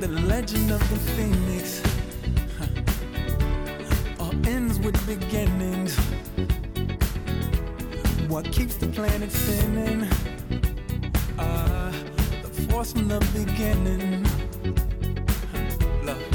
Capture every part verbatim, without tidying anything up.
The legend of the phoenix huh. all ends with beginnings. What keeps the planet spinning? Uh, the force from the beginning. Huh. Love.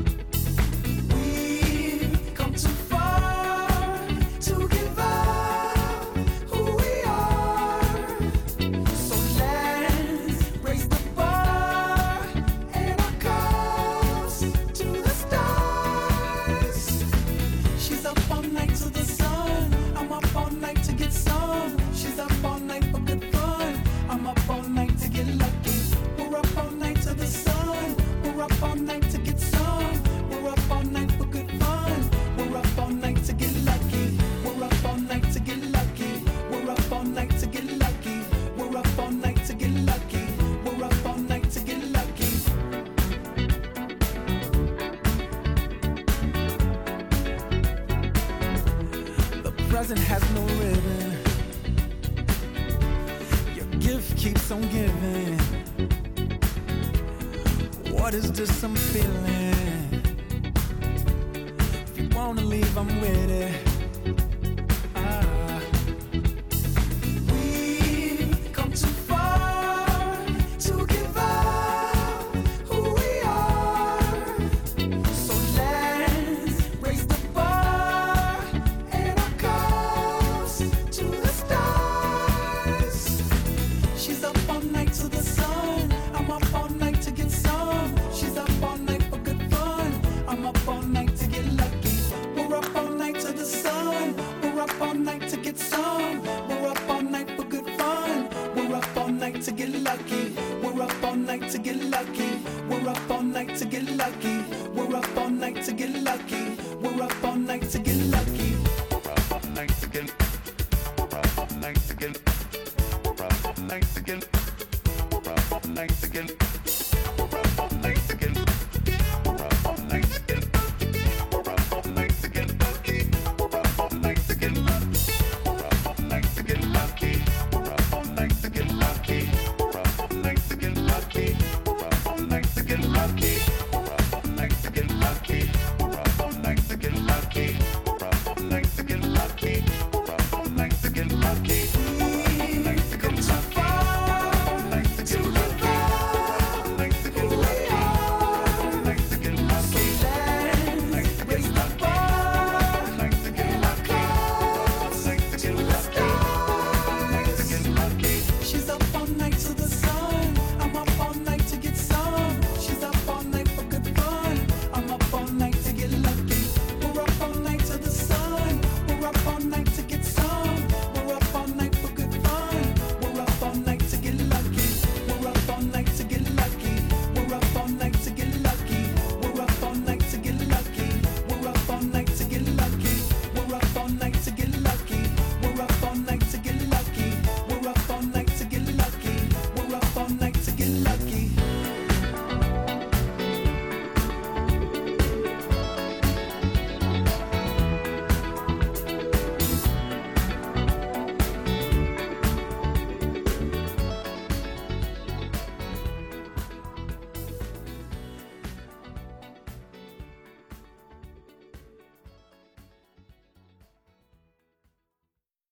We've come too far to give up who we are. So let's raise the bar and our cups to the stars. She's up all night to the sun. I'm up all night to get some. She's up all night for good fun. I'm up all night to get lucky. We're up all night to the sun. We're up all night to get some. We're up all night for good fun. We're up all night to get lucky. We're up all night to get lucky. We're up all night to get lucky. We're up all night to get lucky. We're up all night to get lucky. The present has no ribbon. Your gift keeps on giving. What is this I'm feeling? If you wanna leave, I'm with it. Ah. We've come too far to give up who we are. So let's raise the bar and our cups to the stars. She's up all night to the sun. I'm up all night to get some. She's up all night for good fun. I'm up all night to get lucky. We're up all night to the sun. We're up all night to get some. We're up all night for good fun. We're up all night to get lucky. We're up all night to get lucky. We're up all night to get lucky. We're up all night to get lucky. We're up all night to get lucky. We're up all night to get. We're up all night to get. We're up all night to get. We're up all night to get. We're up all night to get. We're up all night to get. We're up all night to get lucky. We're up all night to get lucky. We're up all night to get lucky. We're up all night to get lucky. We're up all night to get lucky. We're up all night to get lucky.